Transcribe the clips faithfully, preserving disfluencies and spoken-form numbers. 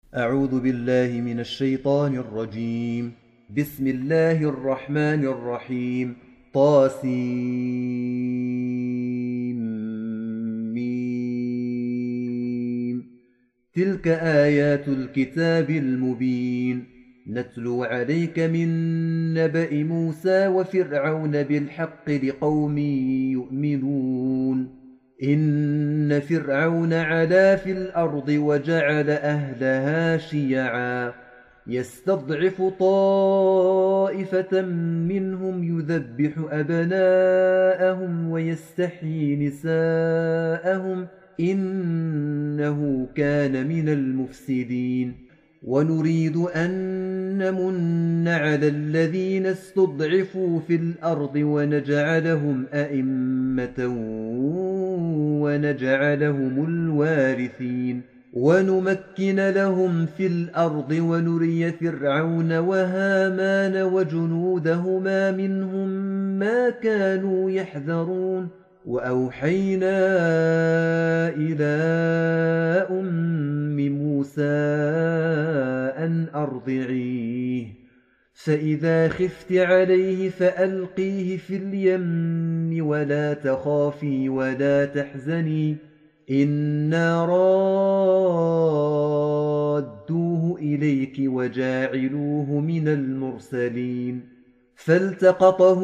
أعوذ بالله من الشيطان الرجيم. بسم الله الرحمن الرحيم. طاسيم. تلك آيات الكتاب المبين. نتلو عليك من نبأ موسى وفرعون بالحق لقوم يؤمنون. إن فرعون علا في الأرض وجعل أهلها شيعا يستضعف طائفة منهم يذبح أبناءهم ويستحيي نساءهم إنه كان من المفسدين. ونريد أن نمن على الذين استضعفوا في الأرض ونجعلهم أئمة ونجعلهم الوارثين ونمكن لهم في الأرض ونري فرعون وهامان وجنودهما منهم ما كانوا يحذرون. وأوحينا إلى أم موسى أن أرضعيه فإذا خفت عليه فألقيه في اليم ولا تخافي ولا تحزني إنا رادوه إليك وجاعلوه من المرسلين. فالتقطه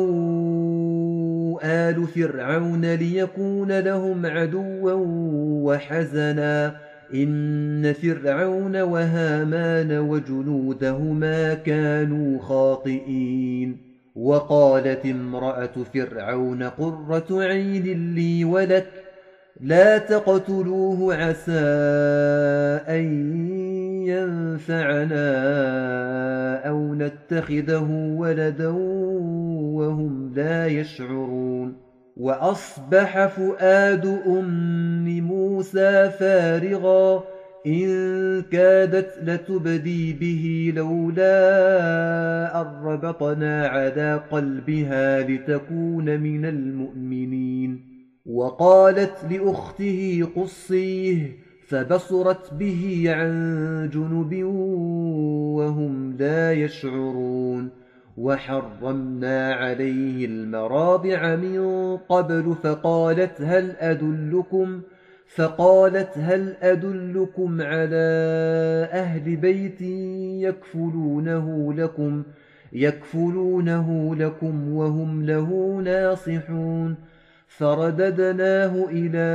آل فرعون ليكون لهم عدوا وحزنا إن فرعون وهامان وجنودهما كانوا خاطئين. وقالت امرأة فرعون قرة عين لي ولك لا تقتلوه عسى أن ينفعنا أو نتخذه ولدا وهم لا يشعرون. وأصبح فؤاد أم موسى فارغا إن كادت لتبدي به لولا أن ربطنا على قلبها لتكون من المؤمنين. وقالت لأخته قصيه فبصرت به عن جنب وهم لا يشعرون. وحرمنا عليه المراضع من قبل فقالت هل أدلكم فقالت هل أدلكم على أهل بيت يكفلونه لكم يكفلونه لكم وهم له ناصحون. فرددناه إلى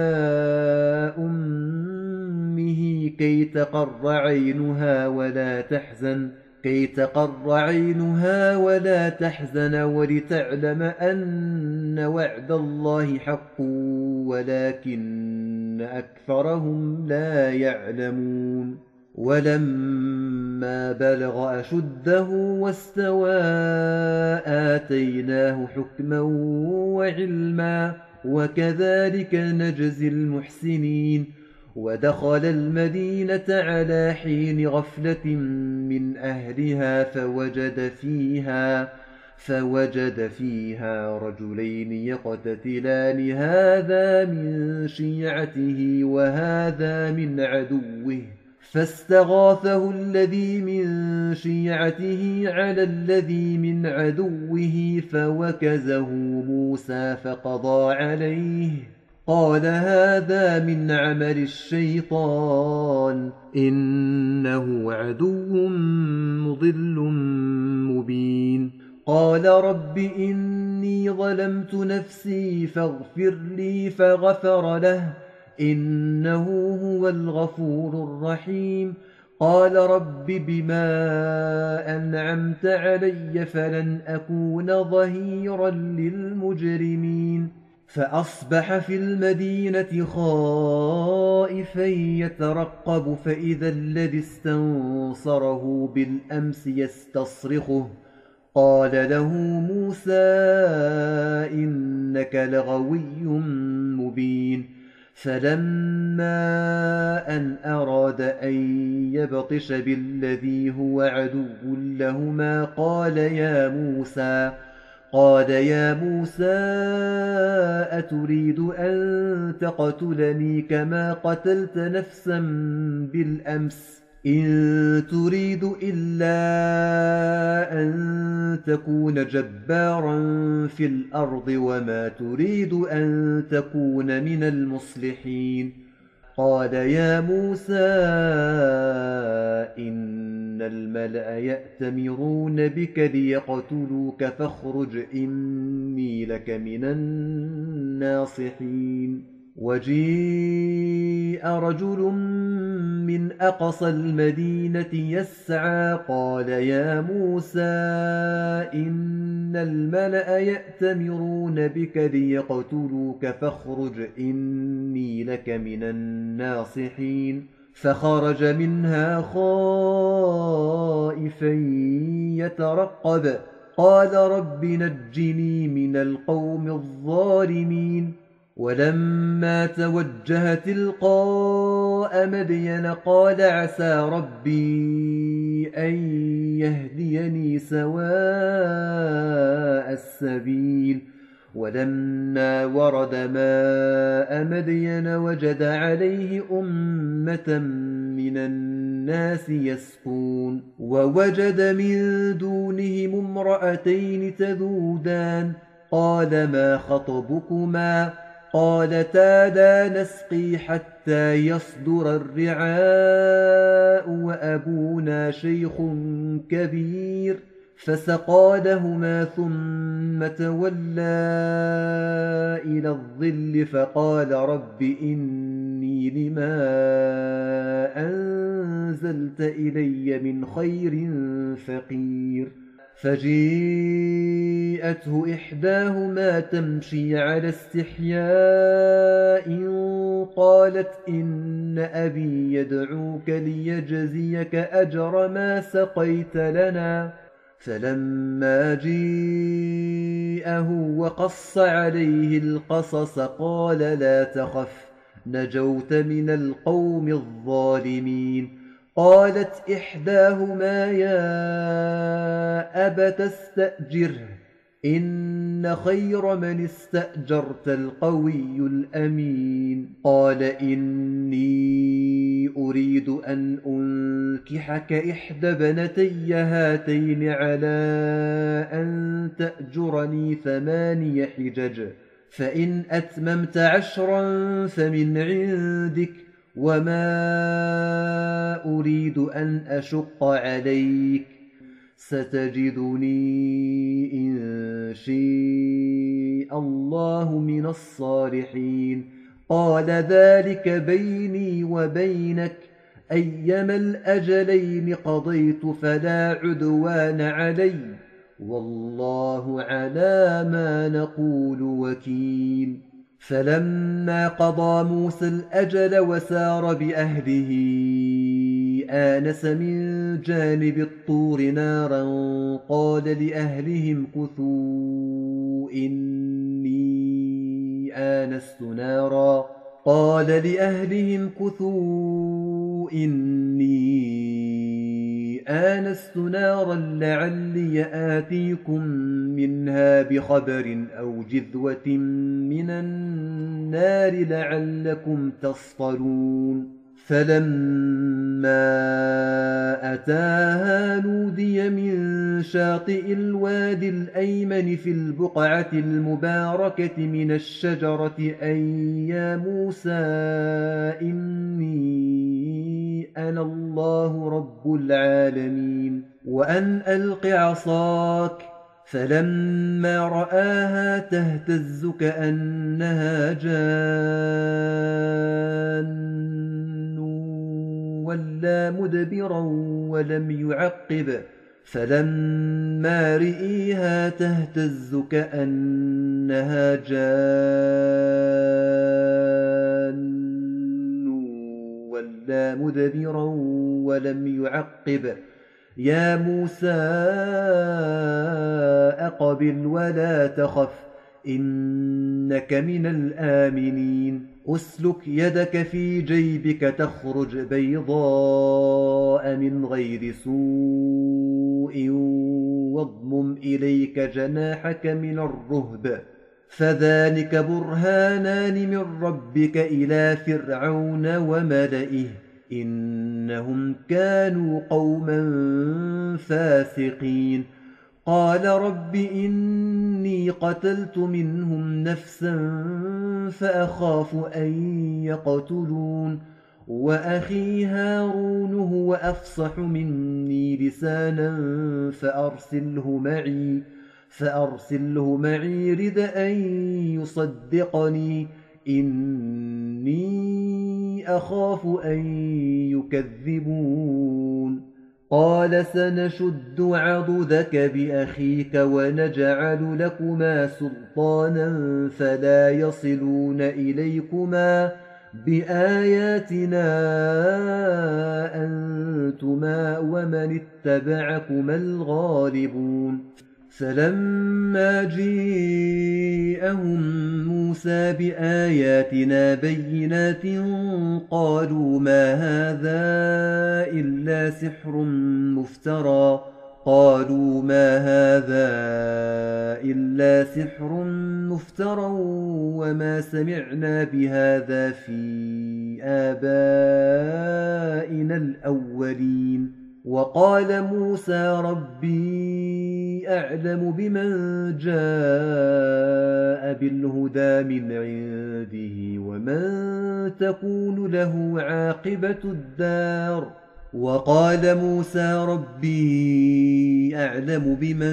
أمه كي تقر عينها ولا تحزن كي تقر عينها ولا تحزن ولتعلم أن وعد الله حق ولكن أكثرهم لا يعلمون. ولما بلغ أشده واستوى آتيناه حكما وعلما وكذلك نجزي المحسنين. ودخل المدينة على حين غفلة من أهلها فوجد فيها فوجد فيها رجلين يقتتلان هذا من شيعته وهذا من عدوه فاستغاثه الذي من شيعته على الذي من عدوه فوكزه موسى فقضى عليه قال هذا من عمل الشيطان إنه عدو مضل مبين. قال رب إني ظلمت نفسي فاغفر لي فغفر له إنه هو الغفور الرحيم. قال رب بما أنعمت علي فلن أكون ظهيرا للمجرمين. فأصبح في المدينة خائفا يترقب فإذا الذي استنصره بالأمس يستصرخه قال له موسى إنك لغوي مبين. فلما أن أراد أن يبطش بالذي هو عدو لهما قال يا موسى قال يا موسى أتريد أن تقتلني كما قتلت نفسا بالأمس إن تريد إلا أن تكون جبارا في الأرض وما تريد أن تكون من المصلحين. قال يا موسى إن الملأ يأتمرون بك ليقتلوك فاخرج إني لك من الناصحين. وجيء رجل من أقصى المدينة يسعى قال يا موسى إن الملأ يأتمرون بك ليقتلوك فاخرج إني لك من الناصحين. فخرج منها خائفا يترقب قال رب نجني من القوم الظالمين. ولما توجه تلقاء مدين قال عسى ربي أن يهديني سواء السبيل. ولما ورد ماء مدين وجد عليه أمة من الناس يسقون ووجد من دونهم امرأتين تذودان قال ما خطبكما قالتا لا نسقي حتى يصدر الرعاء وأبونا شيخ كبير. فسقى لهما ثم تولى إلى الظل فقال رب إني لما أنزلت إلي من خير فقير. فجيءته إحداهما تمشي على استحياء قالت إن أبي يدعوك ليجزيك أجر ما سقيت لنا. فلما جيءه وقص عليه القصص قال لا تخف نجوت من القوم الظالمين. قالت إحداهما يا أبت استأجره إن خير من استأجرت القوي الأمين. قال إني أريد أن أنكحك إحدى ابنتي هاتين على أن تأجرني ثماني حجج فإن أتممت عشرا فمن عندك وما أريد أن أشق عليك ستجدني إن شاء الله من الصالحين. قال ذلك بيني وبينك أيما الأجلين قضيت فلا عدوان علي والله على ما نقول وكيل. فلما قضى موسى الأجل وسار بأهله آنس من جانب الطور نارا قال لأهلهم كثوا إني آنست نارا قال لأهلهم كثوا إني آنست نارا لعلي آتيكم منها بخبر أو جذوة من النار لعلكم تصطلون. فلما أتاها نودي من شاطئ الوادي الأيمن في البقعة المباركة من الشجرة أن يا موسى إني أنا الله رب العالمين وأن ألق عصاك. فلما رآها تهتز كأنها جان ولا مدبرا ولم يعقب فلما رئيها تهتز كأنها جان ولا مدبرا ولم يعقب يا موسى أقبل ولا تخف إنك من الآمنين. أسلك يدك في جيبك تخرج بيضاء من غير سوء واضمم إليك جناحك من الرهب فذلك برهانان من ربك إلى فرعون وملئه إنهم كانوا قوما فاسقين قال رب إني قتلت منهم نفسا فأخاف أن يقتلون وأخي هارون هو أفصح مني لسانا فأرسله معي فأرسله معي رد أن يصدقني إني أخاف أن يكذبون قال سنشد عضدك بأخيك ونجعل لكما سلطانا فلا يصلون إليكما بآياتنا أنتما ومن اتبعكما الغالبون فلما جاءهم موسى بآياتنا بينات قالوا ما هذا إلا سحر مفترى قالوا ما هذا إلا سحر مفترى وما سمعنا بهذا في آبائنا الأولين وقال موسى ربي أعلم بمن جاء بالهدى من عنده ومن تكون له عاقبة الدار وقال موسى ربي أعلم بمن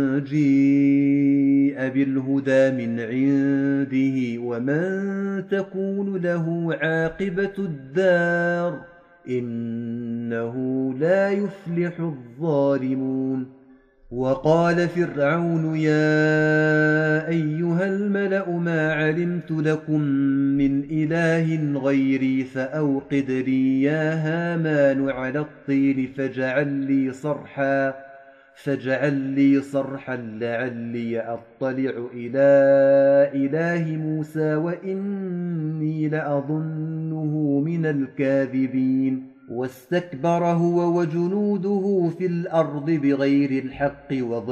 جاء بالهدى من عنده ومن تكون له عاقبة الدار إنه لا يفلح الظالمون وقال فرعون يا أيها الملأ ما علمت لكم من إله غيري فأوقد لي يا هامان على الطين فاجعل لي صرحا فاجعل لي صرحا لعلي أطلع إلى إله موسى وإني لأظنه من الكاذبين واستكبر هو وجنوده في الأرض بغير الحق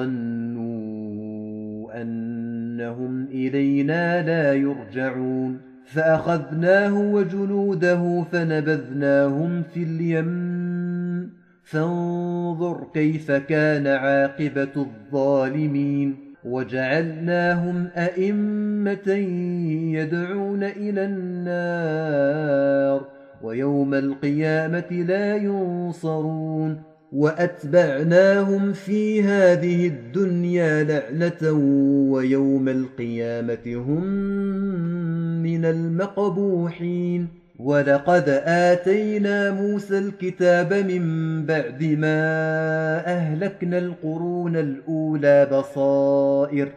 وظنوا أنهم إلينا لا يرجعون فأخذناه وجنوده فنبذناهم في اليم فانظر كيف كان عاقبة الظالمين وجعلناهم أئمة يدعون إلى النار ويوم القيامة لا ينصرون وأتبعناهم في هذه الدنيا لعنة ويوم القيامة هم من المقبوحين ولقد آتينا موسى الكتاب من بعد ما أهلكنا القرون الأولى بصائر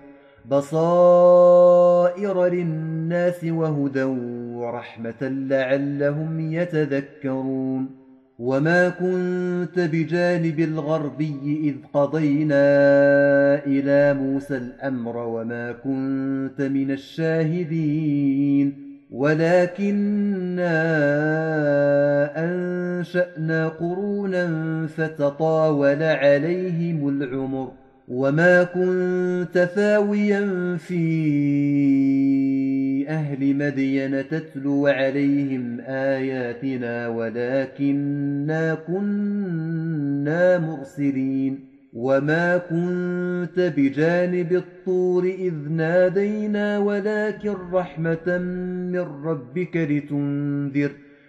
بصائر للناس وهدى ورحمة لعلهم يتذكرون وما كنت بجانب الغربي إذ قضينا إلى موسى الأمر وما كنت من الشاهدين ولكننا أنشأنا قرونا فتطاول عليهم العمر وما كنت ثاويا في أهل مدين تتلو عليهم آياتنا ولكننا كنا مرسلين وما كنت بجانب الطور إذ نادينا ولكن رحمة من ربك لتنذر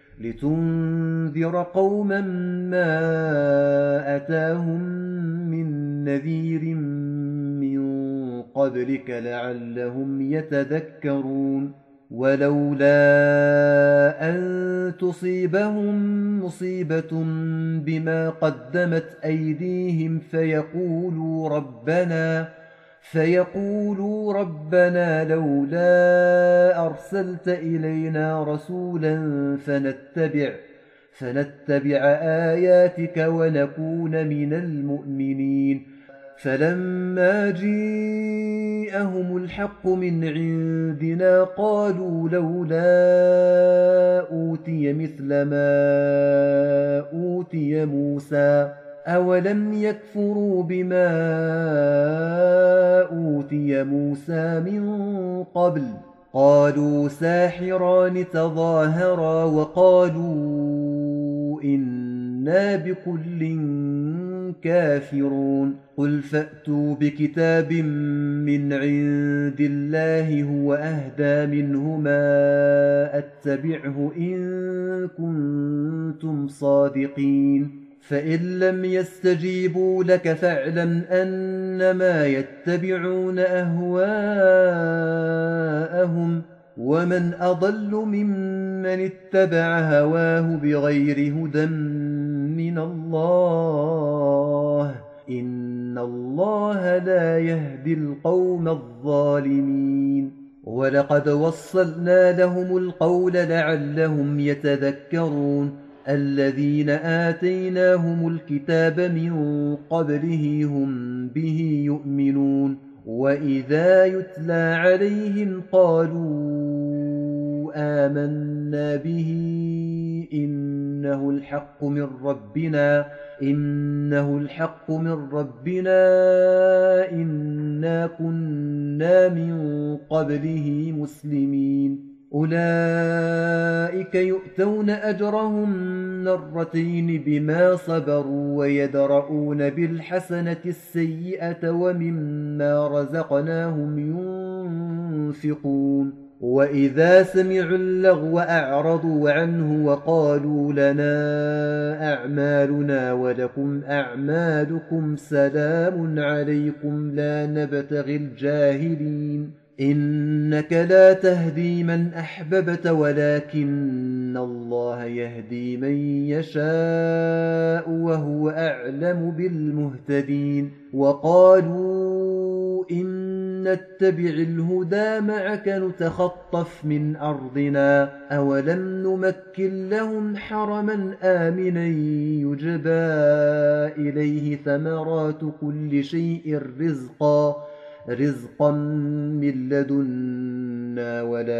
لتنذر قوما ما أتاهم من نذير من قبلك لعلهم يتذكرون ولولا أن تصيبهم مصيبة بما قدمت أيديهم فيقولوا ربنا فيقولوا ربنا لولا أرسلت إلينا رسولا فنتبع فنتبع آياتك ونكون من المؤمنين فلما جاءهم الحق من عندنا قالوا لولا أوتي مثل ما أوتي موسى أولم يكفروا بما أوتي موسى من قبل قالوا ساحران تظاهرا وقالوا إنا بكل كافرون قل فأتوا بكتاب من عند الله هو أهدى منهما أتبعه إن كنتم صادقين فإن لم يستجيبوا لك فاعلم أنما يتبعون أهواءهم ومن أضل ممن اتبع هواه بغير هدى من الله إن الله لا يهدي القوم الظالمين ولقد وصلنا لهم القول لعلهم يتذكرون الذين آتيناهم الكتاب من قبله هم به يؤمنون وإذا يتلى عليهم قالوا آمنا به إنه الحق من ربنا إنه الحق من ربنا إنا كنا من قبله مسلمين أولئك يؤتون أجرهم مرتين بما صبروا ويدرؤون بالحسنة السيئة ومما رزقناهم ينفقون وإذا سمعوا اللغو أعرضوا عنه وقالوا لنا أعمالنا ولكم أعمالكم سلام عليكم لا نبتغي الجاهلين إنك لا تهدي من أحببت ولكن الله يهدي من يشاء وهو أعلم بالمهتدين وقالوا إن نتبع الهدى معك نتخطف من أرضنا أولم نمكن لهم حرما آمنا يجبى إليه ثمرات كل شيء رزقا رزقا من لدنا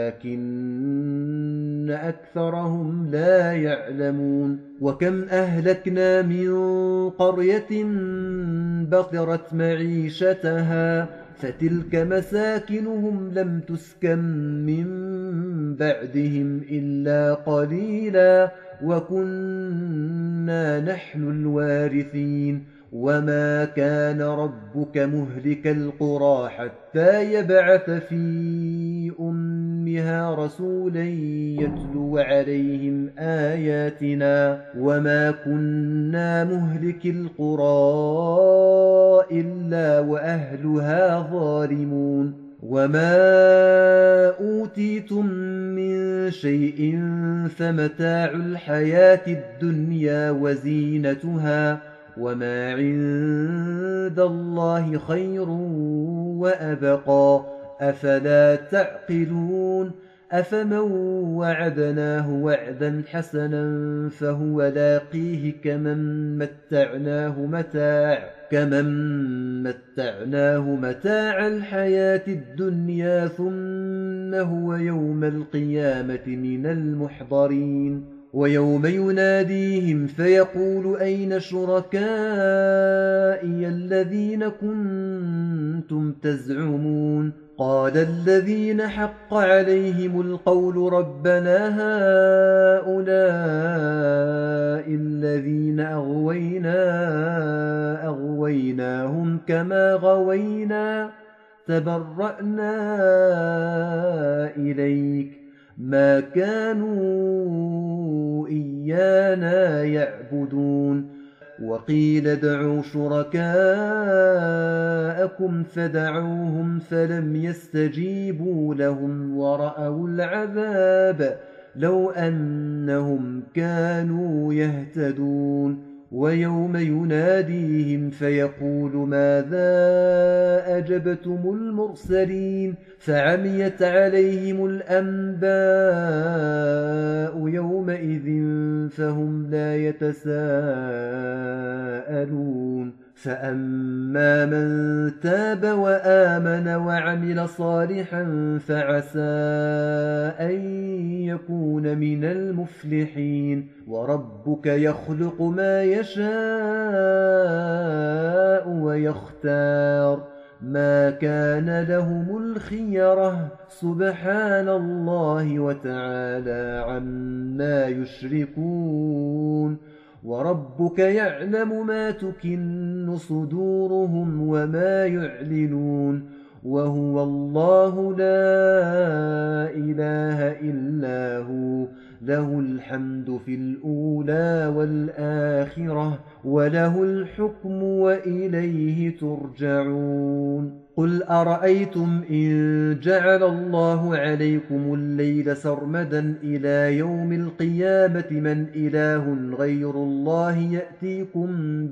ولكن أكثرهم لا يعلمون وكم أهلكنا من قرية بطرت معيشتها فتلك مساكنهم لم تسكن من بعدهم إلا قليلا وكنا نحن الوارثين وما كان ربك مهلك القرى حتى يبعث في أمها رسولا يتلو عليهم آياتنا وما كنا مهلك القرى إلا وأهلها ظالمون وما أوتيتم من شيء فمتاع الحياة الدنيا وزينتها وما عند الله خير وأبقى أفلا تعقلون أفمن وعدناه وعدا حسنا فهو لاقيه كمن متعناه متاع كمن متعناه متاع الحياة الدنيا ثم هو يوم القيامة من المحضرين ويوم يناديهم فيقول أين شركائي الذين كنتم تزعمون قال الذين حق عليهم القول ربنا هؤلاء الذين أغوينا أغويناهم كما غوينا تبرأنا إليك ما كانوا إيانا يعبدون وقيل ادعوا شركاءكم فدعوهم فلم يستجيبوا لهم ورأوا العذاب لو أنهم كانوا يهتدون ويوم يناديهم فيقول ماذا أجبتم المرسلين فعميت عليهم الأنباء يومئذ فهم لا يتساءلون فأما من تاب وآمن وعمل صالحا فعسى أن يكون من المفلحين وربك يخلق ما يشاء ويختار ما كان لهم الخيرة سبحان الله وتعالى عما يشركون وربك يعلم ما تكن صدورهم وما يعلنون وهو الله لا إله إلا هو له الحمد في الأولى والآخرة وله الحكم وإليه ترجعون قل أرأيتم إن جعل الله عليكم الليل سرمدا إلى يوم القيامة من إله غير الله يأتيكم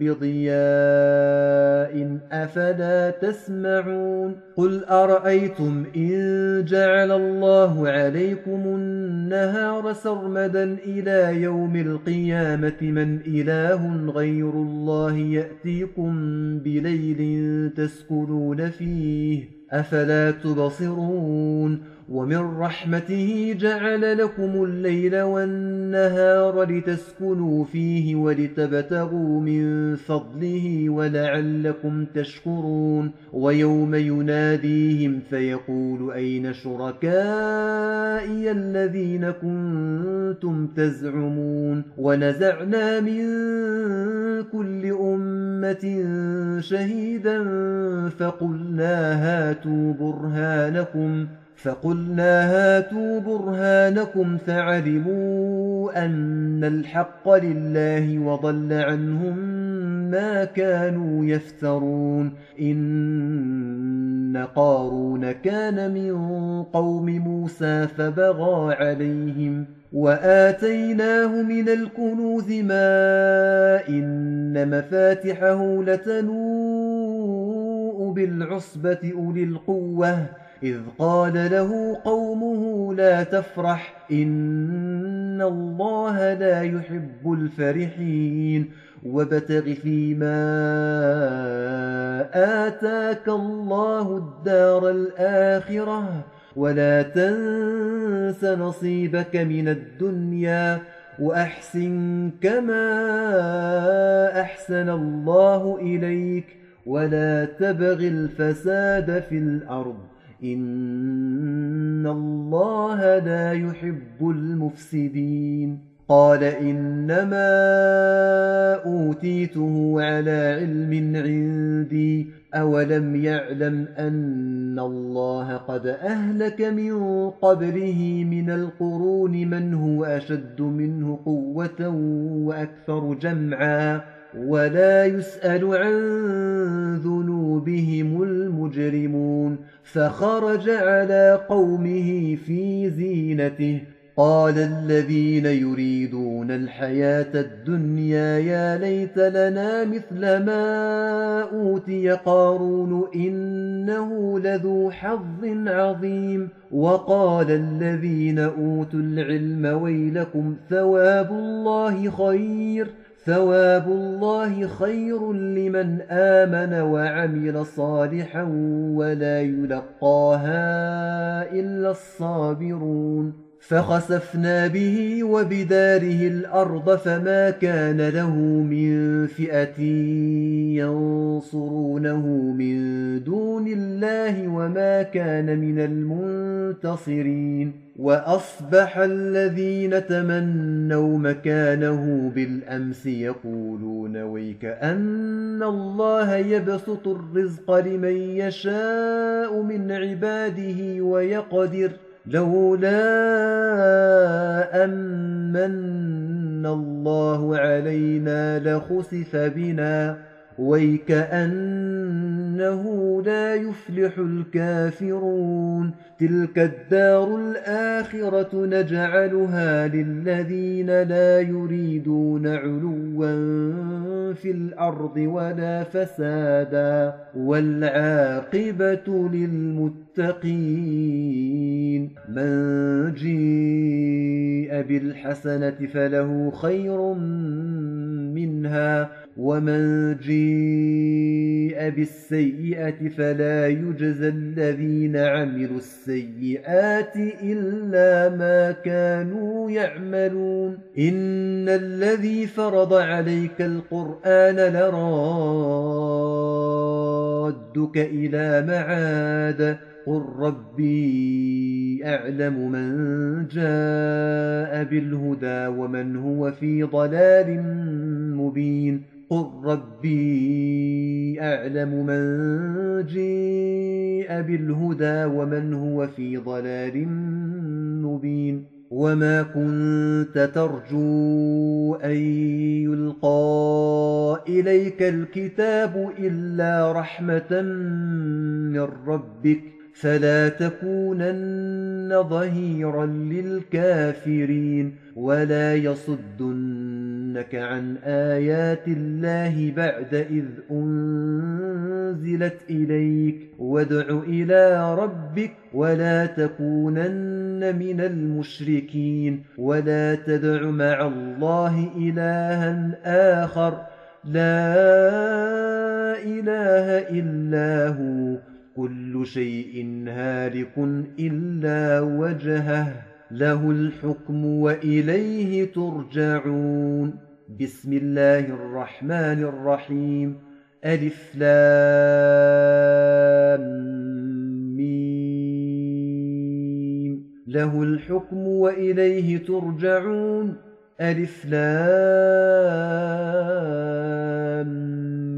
بضياء أفلا تسمعون قل أرأيتم إن جعل الله عليكم النهار سرمدا إلى يوم القيامة من إله غير الله يأتيكم بليل تسكنون فيه أفلا تبصرون ومن رحمته جعل لكم الليل والنهار لتسكنوا فيه ولتبتغوا من فضله ولعلكم تشكرون ويوم يناديهم فيقول أين شركائي الذين كنتم تزعمون ونزعنا من كل أمة شهيدا فقلنا هاتوا برهانكم فقلنا هاتوا برهانكم فعلموا أن الحق لله وضل عنهم ما كانوا يفترون إن قارون كان من قوم موسى فبغى عليهم وآتيناه من الكنوز ما إن مفاتحه لتنوء بالعصبة أولي القوة إذ قال له قومه لا تفرح إن الله لا يحب الفرحين وابتغ فيما آتاك الله الدار الآخرة ولا تنس نصيبك من الدنيا وأحسن كما أحسن الله إليك ولا تبغ الفساد في الأرض إن الله لا يحب المفسدين قال إنما أوتيته على علم عندي أولم يعلم أن الله قد أهلك من قبله من القرون من هو أشد منه قوة وأكثر جمعا ولا يسأل عن ذنوبهم المجرمون فخرج على قومه في زينته قال الذين يريدون الحياة الدنيا يا ليت لنا مثل ما أوتي قارون إنه لذو حظ عظيم وقال الذين أوتوا العلم ويلكم ثواب الله خير ثواب الله خير لمن آمن وعمل صالحا ولا يلقاها إلا الصابرون فخسفنا به وبداره الأرض فما كان له من فئة ينصرونه من دون الله وما كان من المنتصرين وأصبح الذين تمنوا مكانه بالأمس يقولون ويكأن الله يبسط الرزق لمن يشاء من عباده ويقدر لولا أمن الله علينا لخسف بنا ويكأنه لا يفلح الكافرون تلك الدار الآخرة نجعلها للذين لا يريدون علوا في الأرض ولا فسادا والعاقبة للمتقين من جيء بالحسنة فله خير منها ومن جيء بالسيئة فلا يجزى الذين عملوا السيئات إلا ما كانوا يعملون إن الذي فرض عليك القرآن لرادك إلى معاد قل ربي أعلم من جاء بالهدى ومن هو في ضلال مبين قل ربي أعلم من جاء بالهدى ومن هو في ضلال مبين وما كنت ترجو أن يلقى إليك الكتاب إلا رحمة من ربك فلا تكونن ظهيرا للكافرين ولا يصدنك عن آيات الله بعد إذ أنزلت إليك وادع إلى ربك ولا تكونن من المشركين ولا تدع مع الله إلها آخر لا إله إلا هو كل شيء هالك إلا وجهه له الحكم وإليه ترجعون بسم الله الرحمن الرحيم ألف لام ميم له الحكم وإليه ترجعون ألف لام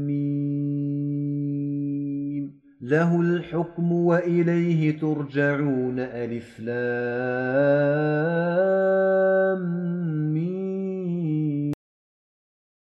له الحكم وإليه ترجعون ألف لام